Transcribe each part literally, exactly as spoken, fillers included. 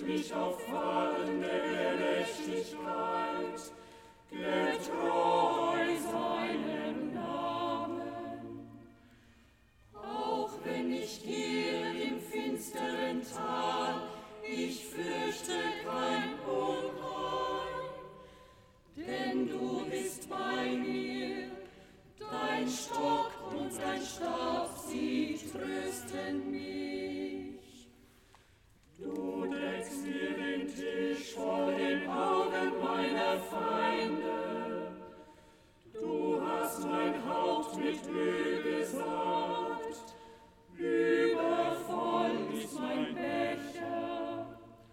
führt mich auf Pfaden der Gerechtigkeit, getreu seinem Namen. Auch wenn ich gehe im finsteren Tal, ich fürchte kein Unheil, denn du bist bei mir, dein Stock und dein Stab, sie trösten mich. Du deckst mir den Tisch vor den Augen meiner Feinde, du hast mein Haupt mit Öl gesalbt, übervoll ist mein Becher.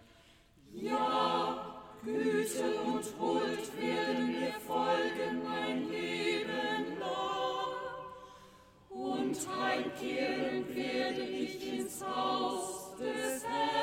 Ja, Güte und Huld werden mir folgen mein Leben lang, und heimkehren werde ich ins Haus des Herrn.